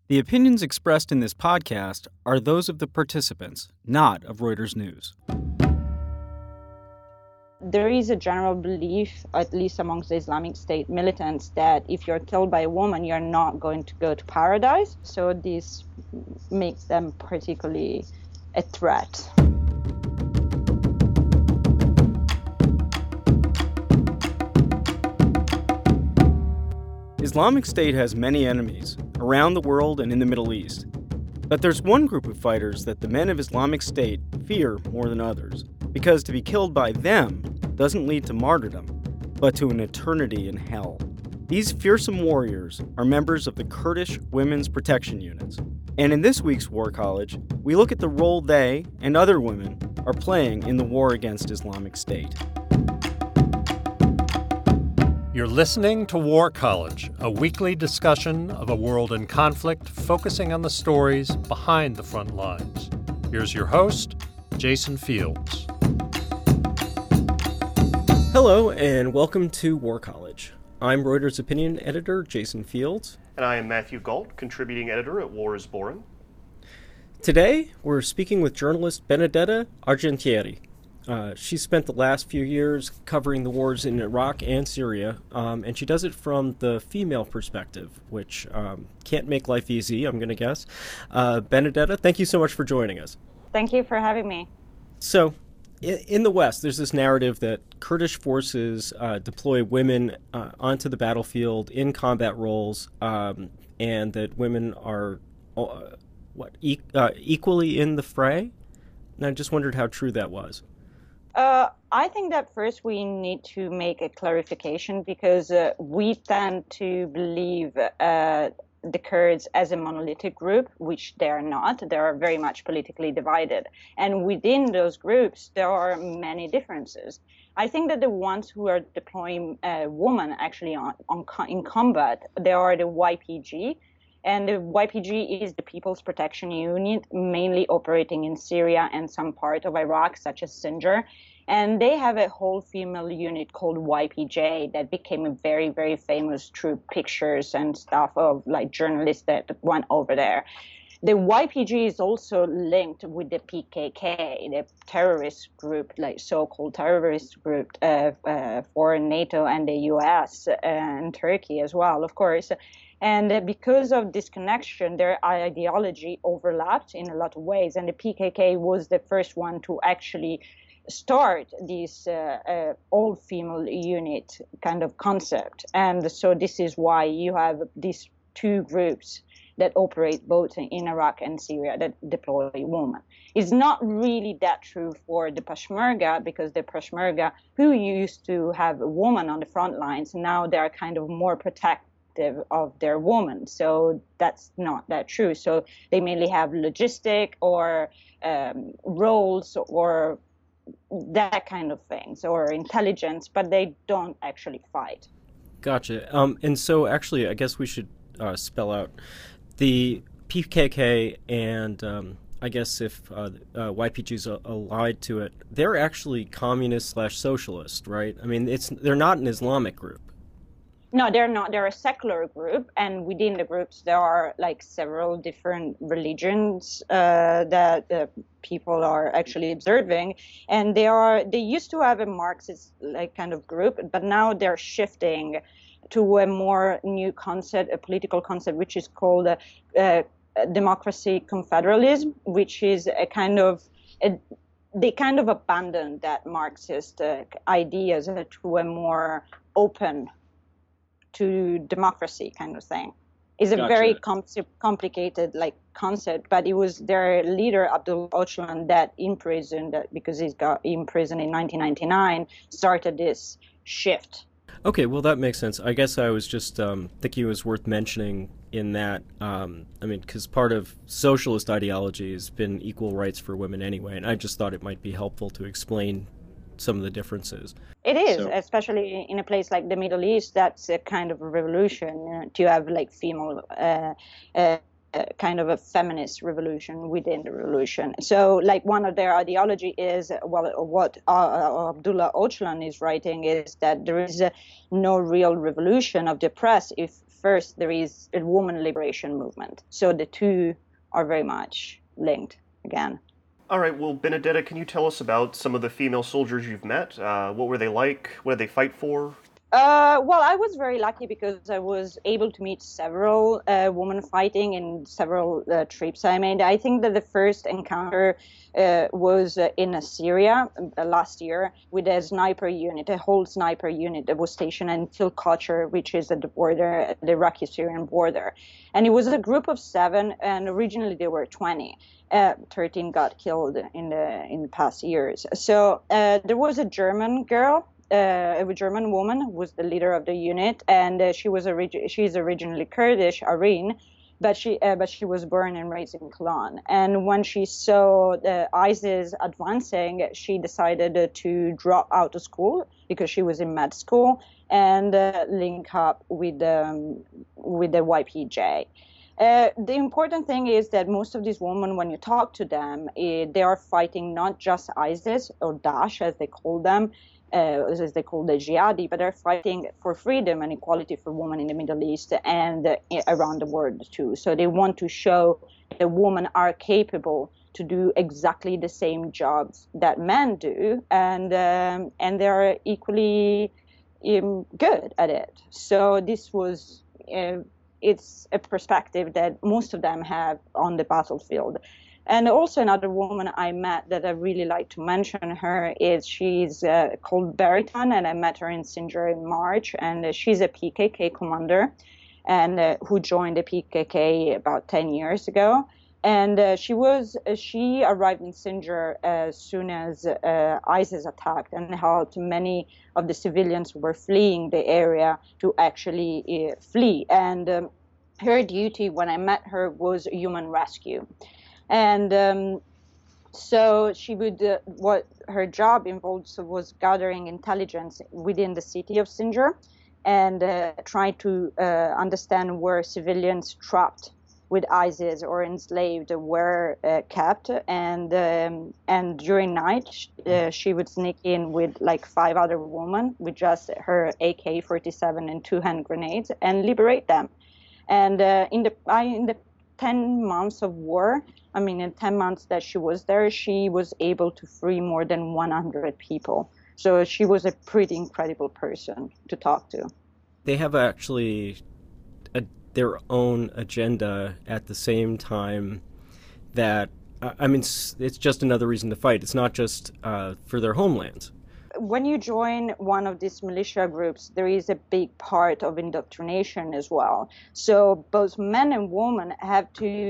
The opinions expressed in this podcast are those of the participants, not of Reuters News. There is a general belief, at least amongst the Islamic State militants, that if you're killed by a woman, you're not going to go to paradise. So this makes them particularly a threat. Islamic State has many enemies, around the world and in the Middle East. But there's one group of fighters that the men of Islamic State fear more than others, because to be killed by them doesn't lead to martyrdom, but to an eternity in hell. These fearsome warriors are members of the Kurdish Women's Protection Units. And in this week's War College, we look at the role they and other women are playing in the war against Islamic State. You're listening to War College, a weekly discussion of a world in conflict focusing on the stories behind the front lines. Here's your host, Jason Fields. Hello, and welcome to War College. I'm Reuters opinion editor Jason Fields. And I am Matthew Galt, contributing editor at War is Boring. Today, we're speaking with journalist Benedetta Argentieri. She spent the last few years covering the wars in Iraq and Syria, and she does it from the female perspective, which can't make life easy, I'm going to guess. Benedetta, thank you so much for joining us. Thank you for having me. So, in the West, there's this narrative that Kurdish forces deploy women onto the battlefield in combat roles, and that women are equally in the fray? And I just wondered how true that was. I think that first we need to make a clarification because we tend to believe the Kurds as a monolithic group, which they are not. They are very much politically divided. And within those groups, there are many differences. I think that the ones who are deploying women actually in combat, they are the YPG. And the YPG is the People's Protection Unit, mainly operating in Syria and some part of Iraq, such as Sinjar. And they have a whole female unit called YPJ that became a very, very famous through pictures and stuff of like journalists that went over there. The YPG is also linked with the PKK, the terrorist group, like so-called terrorist group for NATO and the US and Turkey as well, of course. And because of this connection, their ideology overlapped in a lot of ways. And the PKK was the first one to actually start this all-female unit kind of concept. And so this is why you have these two groups that operate both in Iraq and Syria that deploy women. It's not really that true for the Peshmerga, because the Peshmerga, who used to have a woman on the front lines, now they're kind of more protective of their women. So that's not that true. So they mainly have logistic or roles or that kind of things, or intelligence, but they don't actually fight. Gotcha. And so actually, I guess we should spell out the PKK and I guess if YPG's allied to it, they're actually communist/socialist, right? I mean, they're not an Islamic group. No, they're not. They're a secular group, and within the groups there are like several different religions that people are actually observing, and they used to have a Marxist like kind of group, but now they're shifting to a more new concept, a political concept, which is called democracy confederalism, which is a kind of they kind of abandoned that Marxist ideas to a more open to democracy kind of thing. It's a very complicated like concept, but it was their leader Abdullah Öcalan that imprisoned, because he's got imprisoned in 1999, started this shift. Okay, well that makes sense. I guess I was just thinking it was worth mentioning in that, I mean, because part of socialist ideology has been equal rights for women anyway, and I just thought it might be helpful to explain some of the differences. It is, especially in a place like the Middle East. That's a kind of a revolution to have like female, kind of a feminist revolution within the revolution. So like one of their ideology is, well, what Abdullah Öcalan is writing is that there is no real revolution of the press if first there is a woman liberation movement. So the two are very much linked again. All right, well, Benedetta, can you tell us about some of the female soldiers you've met? What were they like? What did they fight for? Well, I was very lucky because I was able to meet several women fighting in several trips I made. I think that the first encounter was in Syria last year with a sniper unit, a whole sniper unit that was stationed in Kilkocher, which is at the border, the Iraqi-Syrian border. And it was a group of 7, and originally there were 20. 13 got killed in the past years. So there was a German girl. A German woman who was the leader of the unit, and she's originally Kurdish, Areen, but she was born and raised in Cologne. And when she saw the ISIS advancing, she decided to drop out of school because she was in med school and link up with the YPJ. The important thing is that most of these women, when you talk to them, they are fighting not just ISIS or Daesh, as they call them, as they call the jihadi, but they're fighting for freedom and equality for women in the Middle East and around the world too. So they want to show that women are capable to do exactly the same jobs that men do, and they're equally good at it. So this was. It's a perspective that most of them have on the battlefield. And also another woman I met that I really like to mention her is she's called Beritan, and I met her in Sinjar in March, and she's a PKK commander and who joined the PKK about 10 years ago. And she arrived in Sinjar as soon as ISIS attacked and helped many of the civilians who were fleeing the area to actually flee. And her duty when I met her was human rescue. And so she would, what her job involved was gathering intelligence within the city of Sinjar and try to understand where civilians trapped with ISIS or enslaved were kept, and during night she would sneak in with like 5 other women with just her AK-47 and 2 hand grenades and liberate them. And in the 10 months of war, in 10 months that she was there, she was able to free more than 100 people. So she was a pretty incredible person to talk to. They have actually their own agenda at the same time that, it's just another reason to fight. It's not just for their homelands. When you join one of these militia groups, there is a big part of indoctrination as well. So both men and women have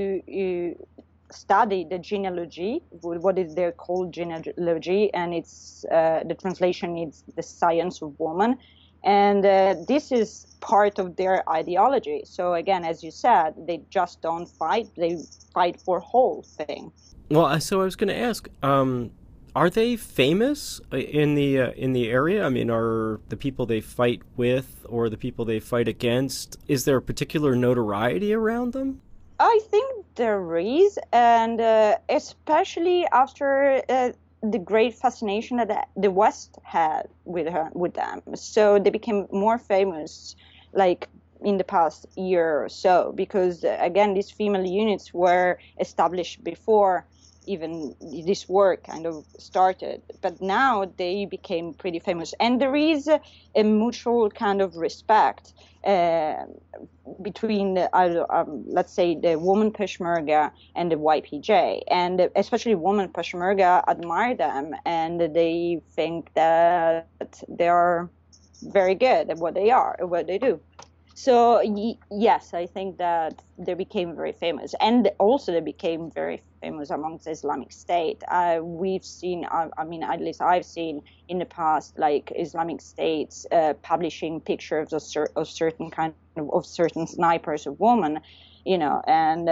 to study the genealogy, what is they're called genealogy, and it's the translation is the science of woman. And this is part of their ideology. So again, as you said, they just don't fight, they fight for whole thing. Well, so I was going to ask, are they famous in the area? Are the people they fight with or the people they fight against, is there a particular notoriety around them? I think there is, and especially after the great fascination that the West had with them. So they became more famous, like in the past year or so, because again, these female units were established before even this work kind of started, but now they became pretty famous. And there is a mutual kind of respect between, let's say, the woman Peshmerga and the YPJ. And especially women Peshmerga admire them, and they think that they are very good at what they do. So yes, I think that they became very famous, and also they became very famous amongst the Islamic State. We've seen, at least I've seen in the past, like Islamic States publishing pictures of certain certain snipers of women, and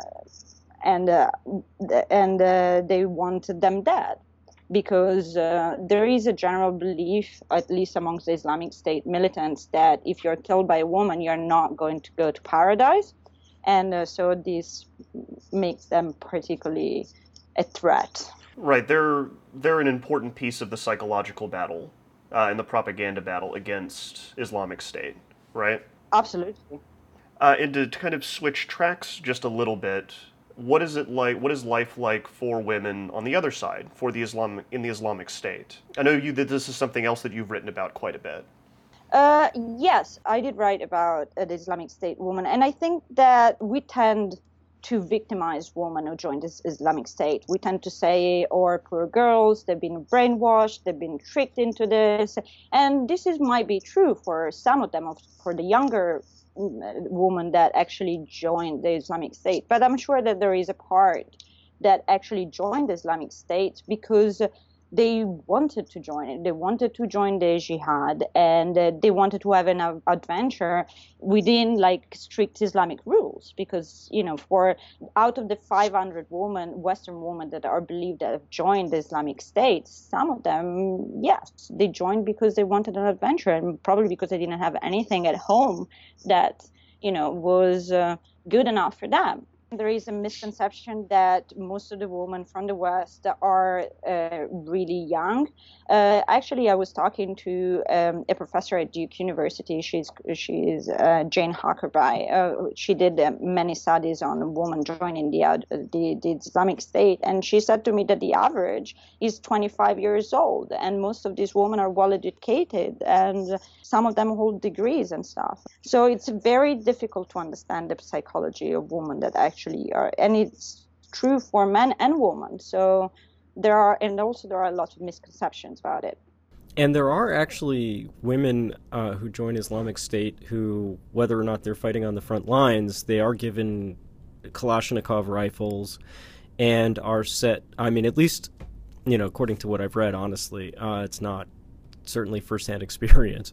they wanted them dead. Because there is a general belief, at least amongst the Islamic State militants, that if you're killed by a woman, you're not going to go to paradise. And so this makes them particularly a threat. Right. They're an important piece of the psychological battle and the propaganda battle against Islamic State, right? Absolutely. And to kind of switch tracks just a little bit, what is it like? What is life like for women on the other side, for the Islamic State? I know that this is something else that you've written about quite a bit. Yes, I did write about the Islamic State woman, and I think that we tend to victimize women who join this Islamic State. We tend to say, "Oh, poor girls, they've been brainwashed, they've been tricked into this," and might be true for some of them, for the younger woman that actually joined the Islamic State. But I'm sure that there is a part that actually joined the Islamic State because they wanted to join it. They wanted to join the jihad, and they wanted to have an adventure within like strict Islamic rules. Because for out of the 500 Western women that are believed to have joined the Islamic State, some of them, yes, they joined because they wanted an adventure, and probably because they didn't have anything at home that was good enough for them. There is a misconception that most of the women from the West are really young. Actually, I was talking to a professor at Duke University. She's Jane Huckerby. She did many studies on women joining the Islamic State, and she said to me that the average is 25 years old, and most of these women are well educated, and some of them hold degrees and stuff. So it's very difficult to understand the psychology of women that actually are, and it's true for men and women. So there are a lot of misconceptions about it. And there are actually women who join Islamic State who, whether or not they're fighting on the front lines, they are given Kalashnikov rifles and are set, I mean, at least, according to what I've read, honestly, it's not certainly firsthand experience.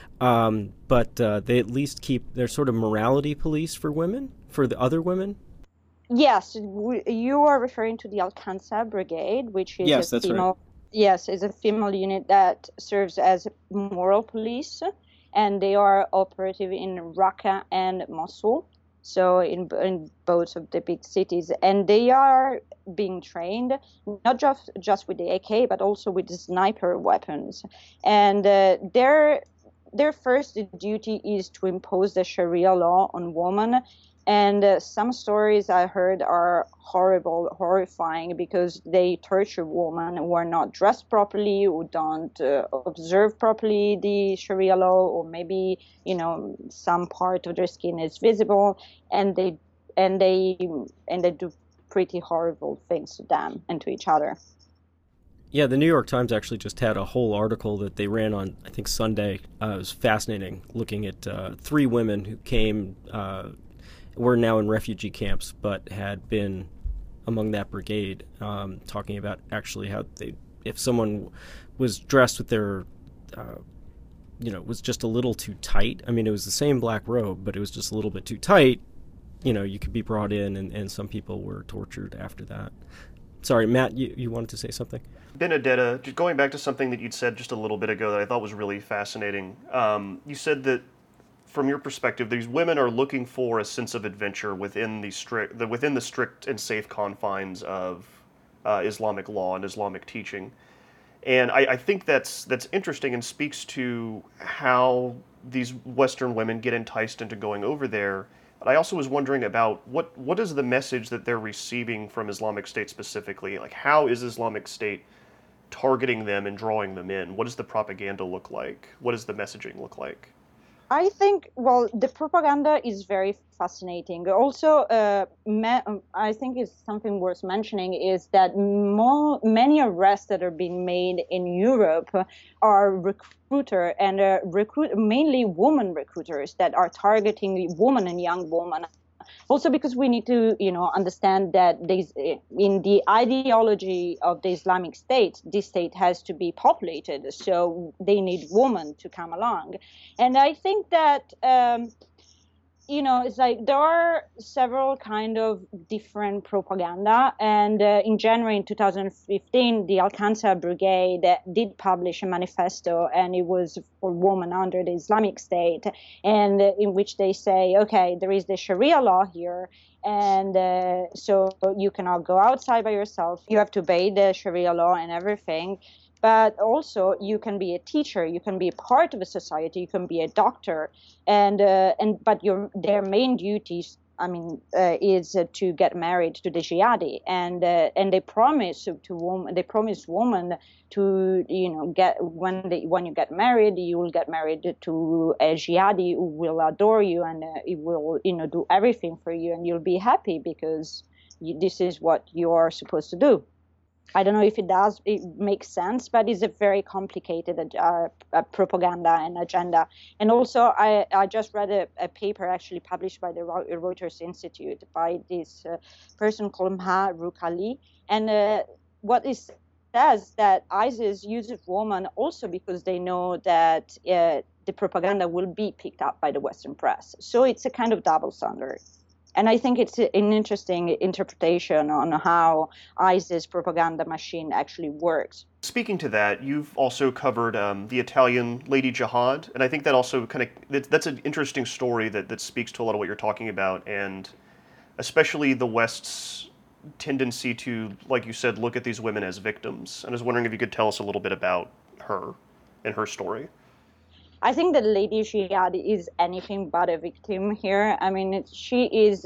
But they at least they're sort of morality police for women, for the other women. Yes, you are referring to the Al-Kansa Brigade, which is a female. Right. Yes, is a female unit that serves as moral police, and they are operative in Raqqa and Mosul, so in both of the big cities, and they are being trained not just with the AK, but also with the sniper weapons, and their first duty is to impose the Sharia law on women. And some stories I heard are horrifying, because they torture women who are not dressed properly, who don't observe properly the Sharia law, or maybe some part of their skin is visible, and they do pretty horrible things to them and to each other. Yeah, the New York Times actually just had a whole article that they ran on, I think, Sunday. It was fascinating, looking at 3 women who came. Were now in refugee camps, but had been among that brigade, talking about actually how if someone was dressed with their, was just a little too tight. I mean, it was the same black robe, but it was just a little bit too tight. You could be brought in, and some people were tortured after that. Sorry, Matt, you wanted to say something? Benedetta, just going back to something that you'd said just a little bit ago that I thought was really fascinating. You said that, from your perspective, these women are looking for a sense of adventure within the strict and safe confines of Islamic law and Islamic teaching, and I think that's interesting and speaks to how these Western women get enticed into going over there. But I also was wondering about what is the message that they're receiving from Islamic State specifically? Like, how is Islamic State targeting them and drawing them in? What does the propaganda look like? What does the messaging look like? I think, the propaganda is very fascinating. Also, I think it's something worth mentioning is that many arrests that are being made in Europe are mainly woman recruiters that are targeting women and young women. Also, because we need to, understand that in the ideology of the Islamic State, this state has to be populated, so they need women to come along. And I think that, it's like there are several kind of different propaganda. And in January in 2015, the Al-Kansa Brigade did publish a manifesto, and it was for women under the Islamic State, and in which they say, okay, there is the Sharia law here, and so you cannot go outside by yourself. You have to obey the Sharia law and everything. but also you can be a teacher, you can be a part of a society, you can be a doctor, but their main duties, is to get married to the jihadi, and they promise women to get when you get married, you will get married to a jihadi who will adore you, and he will do everything for you, and you'll be happy because this is what you are supposed to do. I don't know if it makes sense, but it's a very complicated propaganda and agenda. And also, I just read a paper actually published by the Reuters Institute by this person called Maha Rukali. And what it says that ISIS uses women also because they know that the propaganda will be picked up by the Western press. So it's a kind of double standard. And I think it's an interesting interpretation on how ISIS propaganda machine actually works. Speaking to that, you've also covered the Italian Lady Jihad, and I think that also that's an interesting story that speaks to a lot of what you're talking about, and especially the West's tendency to, like you said, look at these women as victims. And I was wondering if you could tell us a little bit about her and her story. I think that Lady Jihad is anything but a victim here. I mean, she is,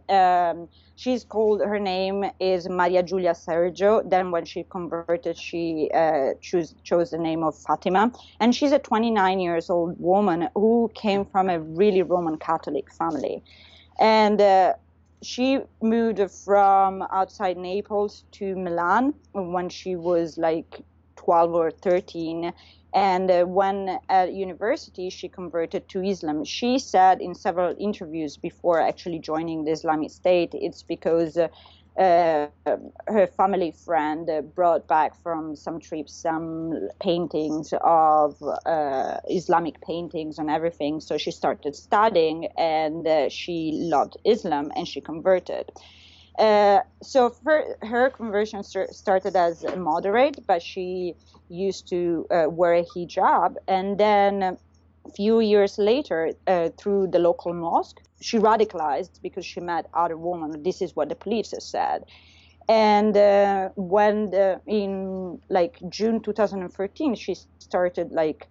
she's called, her name is Maria Giulia Sergio. Then when she converted, she chose the name of Fatima. And she's a 29 years old woman who came from a really Roman Catholic family. And she moved from outside Naples to Milan when she was like 12 or 13. And when at university, she converted to Islam. She said in several interviews before actually joining the Islamic State, it's because her family friend brought back from some trips some paintings of Islamic paintings and everything. So she started studying, and she loved Islam, and she converted. So her conversion started as a moderate, but she used to wear a hijab. And then a few years later, through the local mosque, she radicalized because she met other women. This is what the police has said. And in like June 2013, she started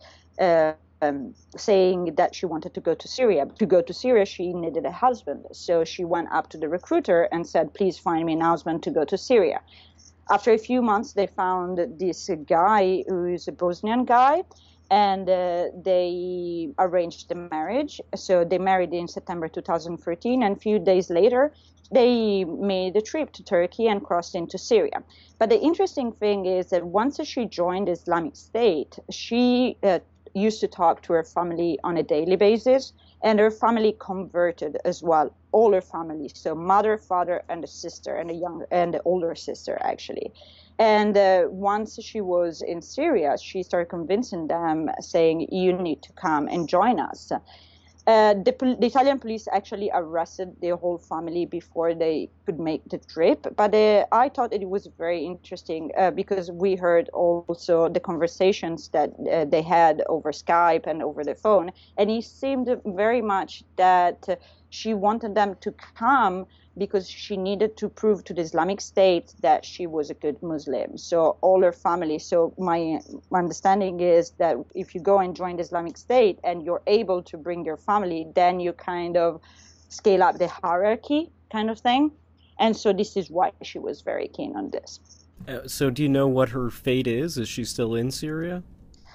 saying that she wanted to go to Syria. To go to Syria, she needed a husband. So she went up to the recruiter and said, please find me an husband to go to Syria. After a few months, they found this guy who is a Bosnian guy, and they arranged the marriage. So they married in September 2013, and a few days later, they made a trip to Turkey and crossed into Syria. But the interesting thing is that once she joined the Islamic State, she used to talk to her family on a daily basis, and her family converted as well, all her family, so mother, father, and a sister, and the older sister actually. And once she was in Syria, she started convincing them, saying, you need to come and join us. The Italian police actually arrested the whole family before they could make the trip. But I thought it was very interesting because we heard also the conversations that they had over Skype and over the phone. And it seemed very much that she wanted them to come because she needed to prove to the Islamic State that she was a good Muslim. So all her family. So my understanding is that if you go and join the Islamic State and you're able to bring your family, then you kind of scale up the hierarchy kind of thing. And so this is why she was very keen on this. So do you know what her fate is? Is she still in Syria?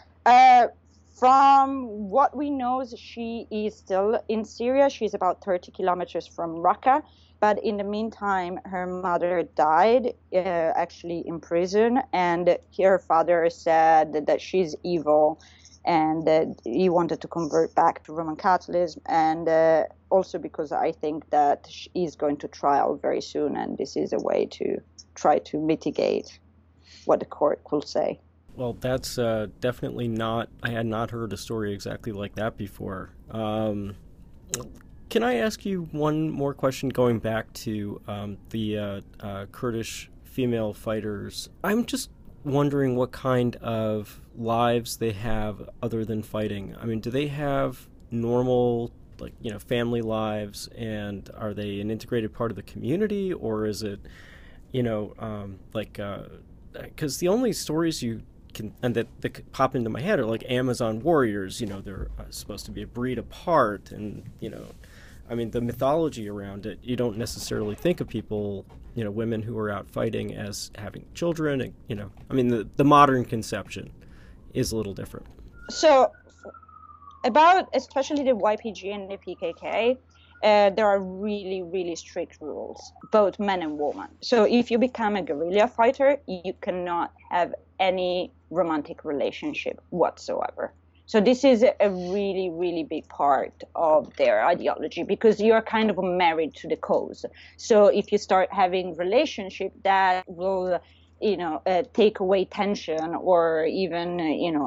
From what we know, she is still in Syria. She's about 30 kilometers from Raqqa. But in the meantime, her mother died, actually in prison, and her father said that she's evil and that he wanted to convert back to Roman Catholicism, and also because I think that he's going to trial very soon, and this is a way to try to mitigate what the court will say. Well, that's definitely not, I had not heard a story exactly like that before. Can I ask you one more question going back to the Kurdish female fighters? I'm just wondering what kind of lives they have other than fighting. I mean, do they have normal, family lives, and are they an integrated part of the community, or is it, because the only stories you that pop into my head are like Amazon warriors. They're supposed to be a breed apart, and I mean, the mythology around it. You don't necessarily think of people, women who are out fighting as having children. And, I mean, the modern conception is a little different. So, about especially the YPG and the PKK, there are really, really strict rules, both men and women. So if you become a guerrilla fighter, you cannot have any romantic relationship whatsoever. So this is a really, really big part of their ideology, because you're kind of married to the cause. So if you start having relationship, that will, take away tension, or even,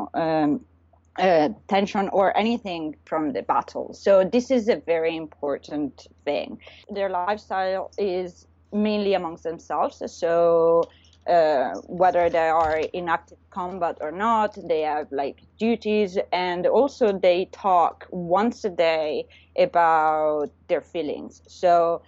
tension or anything from the battle. So this is a very important thing. Their lifestyle is mainly amongst themselves. So whether they are in active combat or not, they have like duties, and also they talk once a day about their feelings. So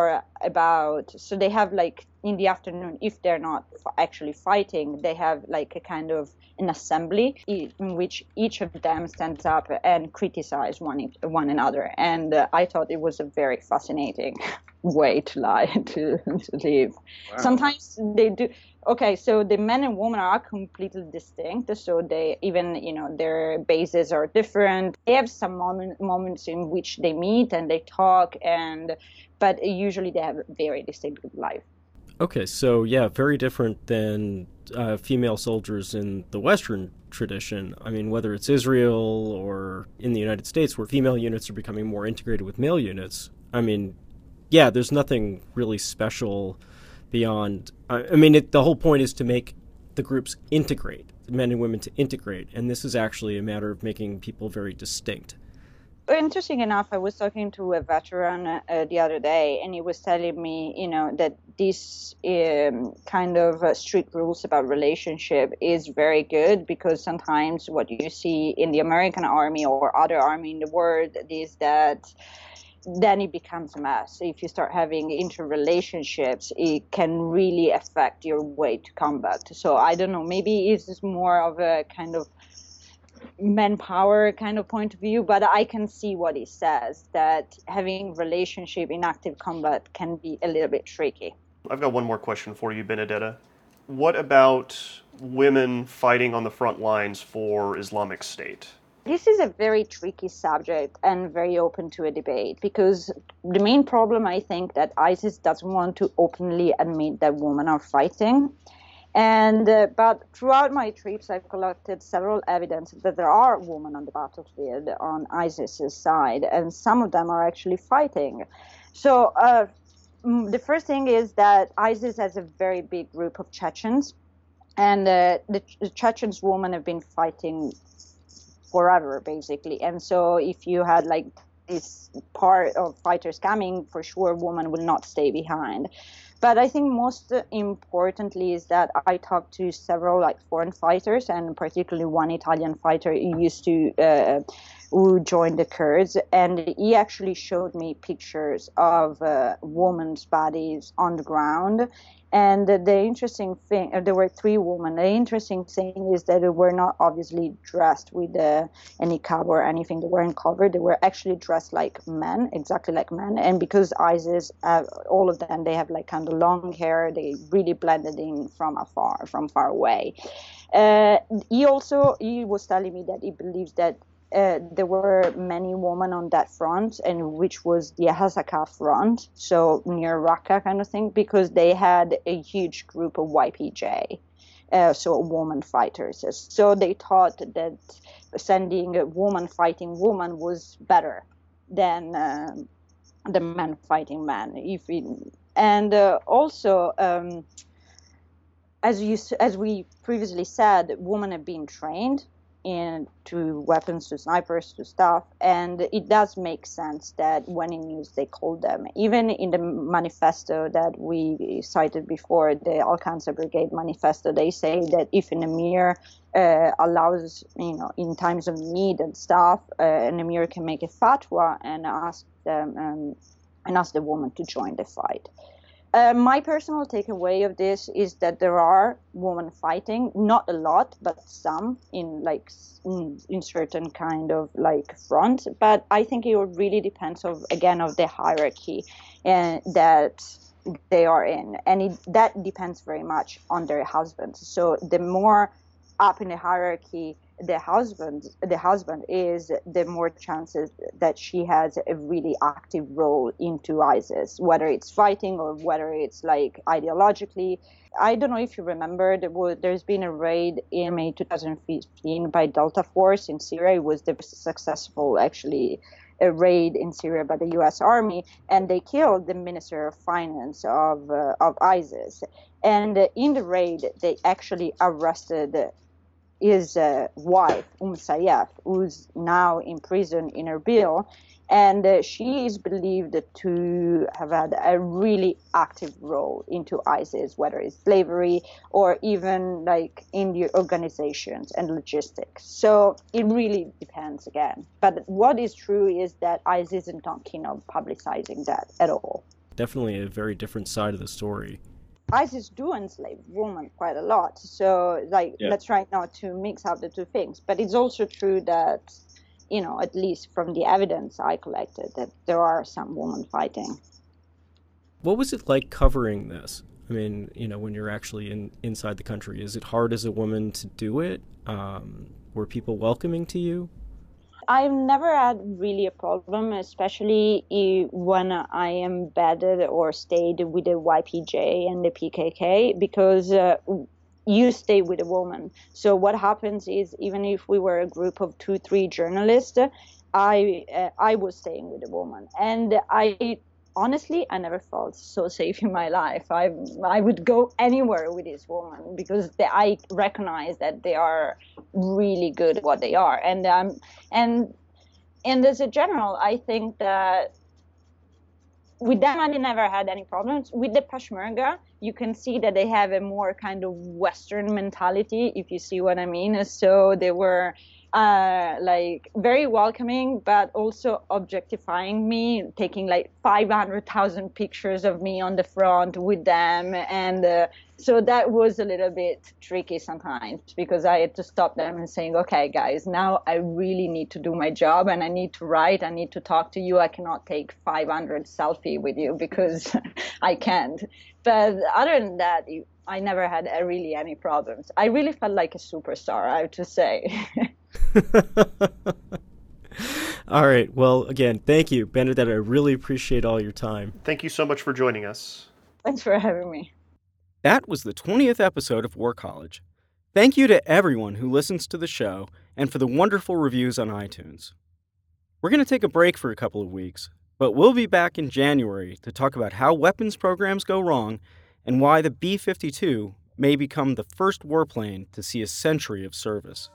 they have like in the afternoon, if they're not actually fighting, they have like a kind of an assembly in which each of them stands up and criticizes one another. And I thought it was a very fascinating way to live. Wow. Sometimes they do. Okay, so the men and women are completely distinct. So they even, their bases are different. They have some moments in which they meet and they talk, but usually they have a very distinctive life. Okay, so yeah, very different than female soldiers in the Western tradition. I mean, whether it's Israel or in the United States, where female units are becoming more integrated with male units. I mean, yeah, there's nothing really special beyond. The whole point is to make the groups integrate, men and women to integrate, and this is actually a matter of making people very distinct. Interesting enough, I was talking to a veteran the other day, and he was telling me, that this kind of strict rules about relationship is very good, because sometimes what you see in the American army or other army in the world is that then it becomes a mess. If you start having interrelationships, it can really affect your way to combat. So I don't know, maybe it's more of a kind of manpower kind of point of view, but I can see what he says, that having relationship in active combat can be a little bit tricky. I've got one more question for you, Benedetta. What about women fighting on the front lines for Islamic State? This is a very tricky subject and very open to a debate, because the main problem, I think, that ISIS doesn't want to openly admit that women are fighting. But throughout my trips, I've collected several evidence that there are women on the battlefield on ISIS's side, and some of them are actually fighting. So the first thing is that ISIS has a very big group of Chechens, and the Chechens women have been fighting forever, basically. And so if you had like this part of fighters coming, for sure, women will not stay behind. But I think most importantly is that I talked to several like foreign fighters, and particularly one Italian fighter who joined the Kurds, and he actually showed me pictures of women's bodies on the ground. And the interesting thing, there were 3 women. The interesting thing is that they were not obviously dressed with any niqab or anything. They weren't covered. They were actually dressed like men, exactly like men. And because ISIS, all of them, they have like kind of long hair. They really blended in from far away. He was telling me that he believes that there were many women on that front, and which was the Hasaka front, so near Raqqa kind of thing, because they had a huge group of YPJ, so woman fighters. So they thought that sending a woman fighting woman was better than the man fighting man. As we previously said, women have been trained into weapons, to snipers, to stuff, and it does make sense that when in use they call them. Even in the manifesto that we cited before, the Al-Qansah Brigade manifesto, they say that if an emir allows, in times of need and stuff, an emir can make a fatwa and ask the woman to join the fight. My personal takeaway of this is that there are women fighting, not a lot, but some in certain kind of front. But I think it really depends of the hierarchy and that they are in, and that depends very much on their husbands. So the more up in the hierarchy the husband is, the more chances that she has a really active role into ISIS, whether it's fighting or whether it's ideologically. I don't know if you remember, there's been a raid in May 2015 by Delta Force in Syria. It was the successful, actually, a raid in Syria by the U.S. Army, and they killed the Minister of Finance of ISIS. And in the raid, they actually arrested his wife, Sayyaf, who's now in prison in Erbil, and she is believed to have had a really active role into ISIS, whether it's slavery or even in the organizations and logistics. So it really depends again. But what is true is that ISIS is not keen on publicizing that at all. Definitely a very different side of the story. ISIS do enslave women quite a lot. So, let's try not to mix up the two things. But it's also true that, at least from the evidence I collected, that there are some women fighting. What was it like covering this? I mean, when you're actually inside the country, is it hard as a woman to do it? Were people welcoming to you? I've never had really a problem, especially when I embedded or stayed with the YPJ and the PKK, because you stay with a woman. So what happens is, even if we were a group of 2-3 journalists, I was staying with a woman. And honestly, I never felt so safe in my life. I would go anywhere with this woman because I recognize that they are really good at what they are. And as a general, I think that with them, I never had any problems. With the Peshmerga, you can see that they have a more kind of Western mentality, if you see what I mean. So they were very welcoming, but also objectifying me, taking 500,000 pictures of me on the front with them. And so that was a little bit tricky sometimes, because I had to stop them and saying, okay, guys, now I really need to do my job and I need to write. I need to talk to you. I cannot take 500 selfie with you because I can't. But other than that, I never had really any problems. I really felt like a superstar, I have to say. All right. Well, again, thank you, Benedetta. I really appreciate all your time. Thank you so much for joining us. Thanks for having me. That was the 20th episode of War College. Thank you to everyone who listens to the show and for the wonderful reviews on iTunes. We're going to take a break for a couple of weeks, but we'll be back in January to talk about how weapons programs go wrong and why the B-52 may become the first warplane to see a century of service.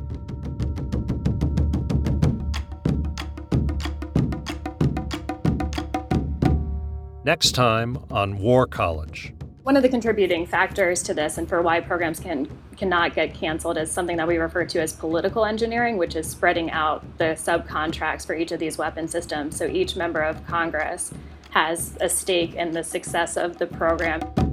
Next time on War College. One of the contributing factors to this and for why programs cannot get canceled is something that we refer to as political engineering, which is spreading out the subcontracts for each of these weapon systems. So each member of Congress has a stake in the success of the program.